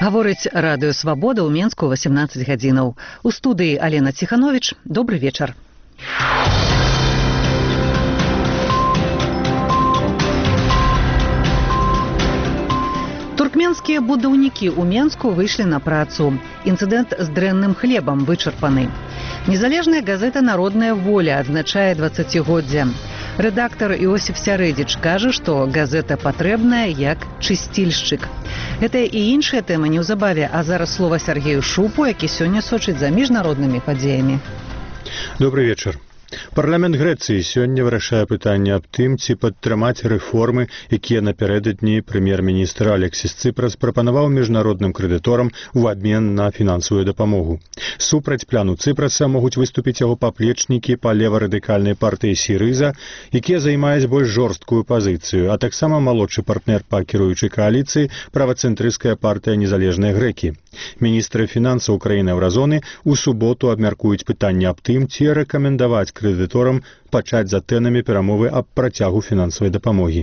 Гаворыць радыё «Свабода» ў Менску 18 гадзінаў. У студыі Алена Ціхановіч. Добры вечар. Туркменскія будаўнікі ў Менску выйшлі на працу. Інцыдэнт з дрэнным хлебам вычарпаны. Незалежная газета «Народная воля» адзначае 20-годдзе. Рэдактар Іосиф Сярэдзіч кажа, што газета патрэбная як чысцільшчык. Гэтая і іншыя тэмы неўзабаве, а зараз слова Сергею Шупу, які сёння сочыць за міжнароднымі падзеямі. Добрый вечар. Парламент Грэцыі сёння вырашае пытанне аб тым, ці падтрымаць рэформы, якія напярэдадні прэм'ер-міністр Алексіс Цыпрас прапанаваў міжнародным крэдыторам у абмен на фінансавую дапамогу. Супраць плану Цыпраса могуць выступіць яго паплечнікі па лева-радыкальнай партыі Сірыза, якія займаюць больш жорсткую пазіцыю, а таксама малодшы партнер па кіруючай кааліцыі правацэнтрысцкая партыя «Незалежныя грэкі». Міністры фінансаў краін-еўразоны ў суботу абмяркуюць пытанне аб тым, ці рэкамендаваць крэдыторам пачаць за тэнамі перамовы аб працягу фінансавай дапамогі.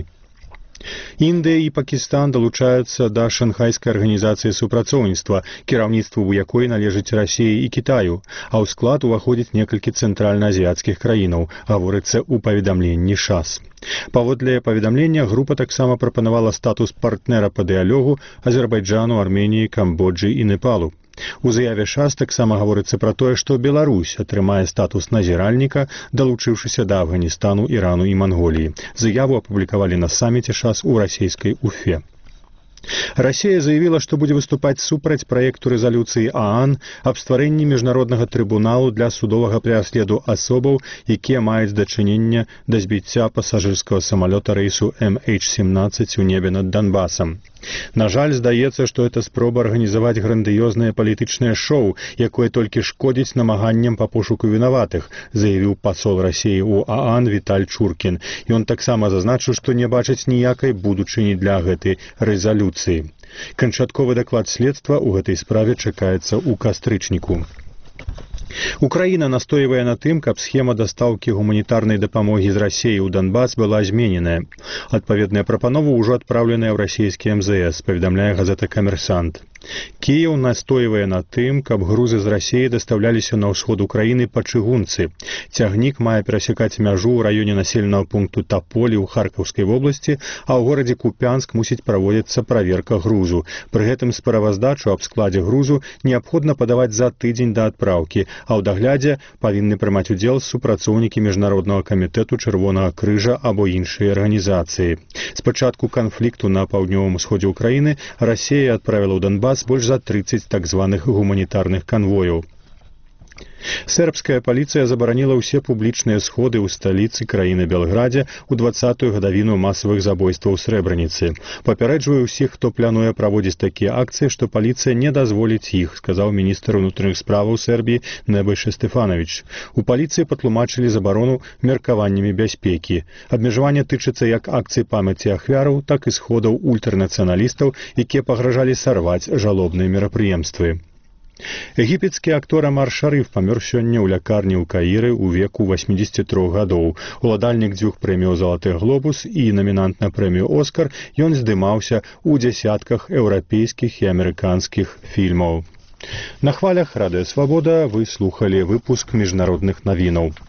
Індыя і Пакістан далучаюцца да шанхайскай арганізацыі супрацоўніцтва, кіраўніцтву ў якой належыць Расіі і Кітаю, а ў склад уваходзіць некалькі цэнтральна-азіяцкіх краінаў, гаворыцца ў паведамленні ШАС. Паводле паведамлення, група таксама прапанавала статус партнера па дыялогу Азербайджану, Арменіі, Камбоджы і Непалу. У заяве ШАС таксама гаворыцца пра тое, што Беларусь атрымае статус назіральніка, далучыўшыся да Афганістану, Ірану і Манголіі. Заяву апублікавалі на саміце ШАС у расійскай Уфе. Расія заявіла, што будзе выступаць супраць праекту рэзалюцыі ААН аб стварэнні міжнароднага трыбуналу для судовага пераследу асобаў, якія маюць дачыненне да збіцця пасажырскага самалёта рэйсу MH17 у небе над Донбасам. На жаль, здаецца, што гэта спроба арганізаваць грандыёзнае палітычнае шоу, якое толькі шкодзіць намаганням па пошуку вінаватых, заявіў пасол Расіі ў ААН Віталь Чуркін. Ён таксама зазначыў, што не бачыць ніякай будучыні для гэтай рэзалюцыі. Канчатковы даклад следства ў гэтай справе чакаецца ў кастрычніку. Украіна настойвае на тым, каб схема дастаўкі гуманітарнай дапамогі з Расіі ў Донбас была змененая. Адпаведная прапанова ўжо адпраўленая ў расійскі МЗС, паведамляе газета «Камерсант». Кіеў настойвае на тым, каб грузы з Расіі дастаўляліся на ўсход Украіны па чыгунцы. Цягнік мае перасякаць мяжу ў раёне населенага пункту Таполі ў Харкаўскай вобласці, а ў горадзе Купянск мусіць праводзіцца праверка грузу. Пры гэтым справаздачу аб складзе грузу неабходна падаваць за тыдзень да адпраўкі, а ў даглядзе павінны прымаць удзел супрацоўнікі міжнароднага камітэту Чырвонага крыжа або іншыя арганізацыі. З пачатку канфлікту на паўднёвым усходзе Украіны Расія адправіла ў Донбас больш за 30 так званых гуманітарных канвояў. Сербская паліцыя забараніла ўсе публічныя сходы ў сталіцы краіны Белградзе ў 20-ю гадавіну масавых забойстваў у Срэбраніцы. Папярэджвае ўсіх, хто плануе праводзіць такія акцыі, што паліцыя не дазволіць іх, сказаў міністр унутраных справаў Сербіі Небойша Стефанович. У паліцыі патлумачылі забарону меркаваннямі бяспекі. Абмежаванне тычыцца як акцый памяці ахвяраў, так і сходаў ультранацыяналістаў, якія пагражалі сарваць жалобныя мерапрыемствы. Егіпецкі актор Амар Шарыф памёр сёння ў лякарні ў Каіры ў веку 83 гадоў. Уладальнік 2 прэміяў «Залаты глобус» і намінант на прэмію «Оскар», ён здымаўся ў дзясятках еўрапейскіх і амерыканскіх фільмаў. На хвалях радыё «Свабода» вы слухалі выпуск міжнародных навінаў.